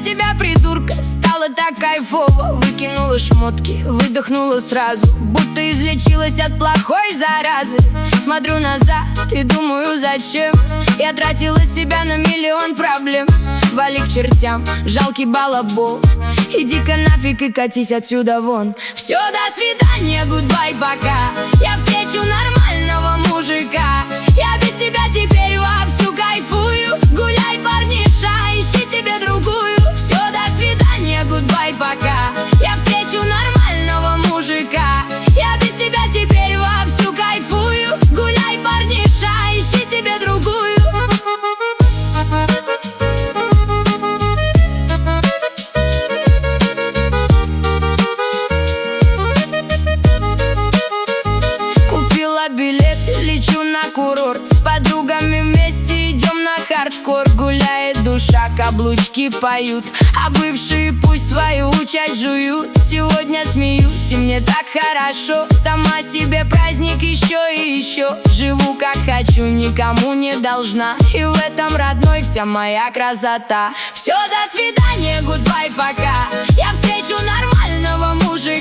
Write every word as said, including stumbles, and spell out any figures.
тебя, придурка, стало так кайфово. Выкинула шмотки, выдохнула сразу, будто излечилась от плохой заразы. Смотрю назад и думаю, зачем я тратила себя на миллион проблем. Вали к чертям, жалкий балабол, иди-ка нафиг и катись отсюда вон. Все, до свидания, гудбай, пока. Я встречу нормального мужика. Я без тебя теперь вовсю кайфую. Гуляй, парниша, ищи себе другую. Все, до свидания, гудбай, пока. Я встречу нормального мужика. Я без тебя теперь вовсю кайфую. Гуляй, парниша, ищи себе другую. Билет, лечу на курорт, с подругами вместе идем на хардкор. Гуляет душа, каблучки поют, а бывшие пусть свою часть жуют. Сегодня смеюсь, и мне так хорошо. Сама себе праздник еще и еще. Живу как хочу, никому не должна, и в этом, родной, вся моя красота. Все, до свидания, гудбай, пока. Я встречу нормального мужика.